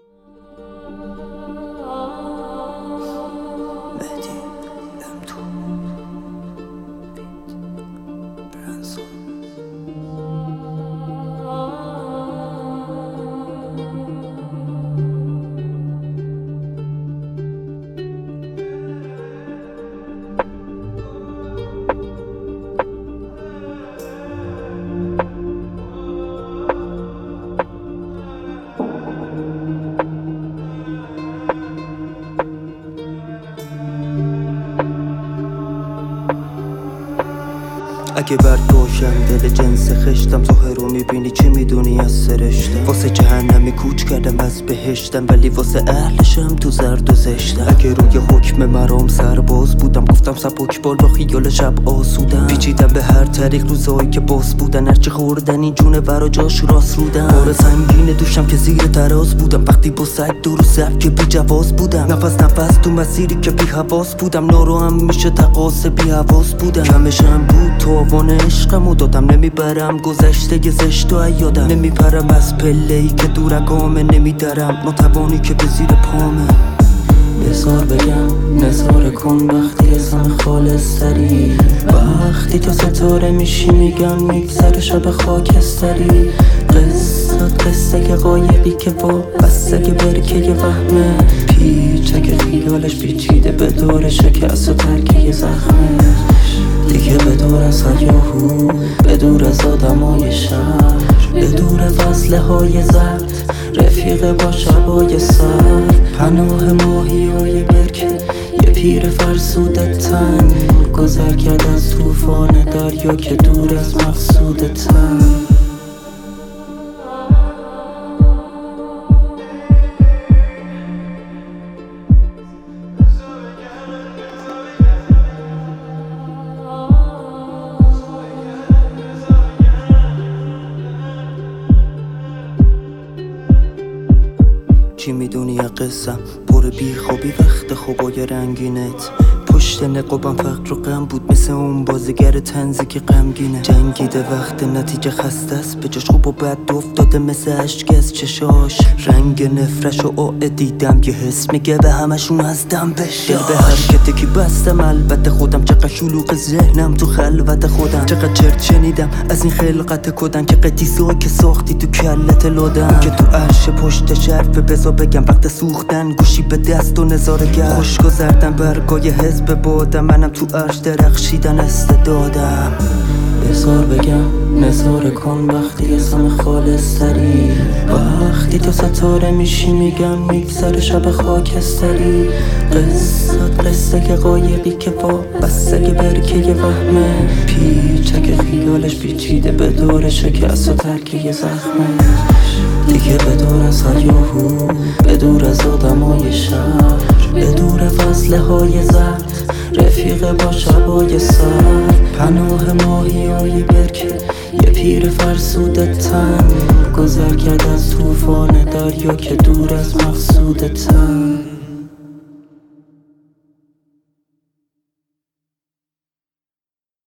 اگه برگاشم دل جنس خشتم، ظاهر رو میبینی چی میدونی از سرشتم. واسه جهنمی کوچ کردم از بهشتم، ولی واسه اهلشم تو زرد و زشتم. اگه روی حکم مرام سرباز بودم، گفتم سبک بال با خیال شب آسودم. پیچیدم به هر طریق روزایی که باز بودن، هرچی خوردن این جونه ورا جاش راست رودم. بار سنگین دوشم که زیر تراز بودم، وقتی با سگ دور و سر که بی جواز بودم. نفس تو مسیری که بی حواس بودم، نارو هم میشه تقاس بی حواس بودم. کمشم بود تاوان عشقمو دادم، نمیبرم گذشته زشتو یادم. نمیپرم از پله‌ای که دورگامه، نمیدرم ناتوانی که به زیر پامه. بذار بگم نظاره کن وقتی اسم خالص تری، وقتی تو ستاره میشی میگم میگذره شب خاکستری. قصه که قایقی که وابسته که برکه وهمه، پیچه که خیالش پیچیده به دور شکست و ترکه زخمه. دیگه به دور از هیاهو، به دور از آدمای شهر، به دور فصله های زرد، رفیق با شبای سر، پناه ماهی های برکه، یه پیر فرسود تن، گذر کرد از طوفان دریا که دور از مقصود تن. چی میدونی یا قصم پر بی خوابی وقت خوابای رنگینت، پشت نقابم فقر و غم بود مثل اون بازیگر تنزی که غمگینه. جنگیده وقت نتیجه خسته است، به جاش خوب و بد افتاده مثل اشک از چشاش. رنگ نفرش و دیدم یه حس میگه به همشون از دم بشاش. دل به حرکتی که بستم البته خودم، چقدر شلوغ ذهنم تو خلوت خودم. چقدر چرت شنیدم از این خلقت کدن که قدیسایی که ساختی تو کلت لادم. که تو عرش پشت شرفه بزا بگم وقت سوختن گوشی به دست و نظاره گر خوش گذردن برگای حزب بادم، منم تو عرش درخشیدن استعدادم. بذار بگم نظاره کن وقتی اسم خالص تری، وقتی تو ستاره میشی میگم میگذره شب خاکستری. قصه که قایقی که وابسته که برکه وهمه، پیچه که خیالش پیچیده به دور شکست و ترکه زخمه. دیگه به دور از هیاهو، به دور از آدمای شهر، به دور فصله های زرد، رفیق با شبای سر، پناه ماهی های برکه، یه پیر فرسود تن، گذر کرد از طوفان دریا که دور از مقصود تن.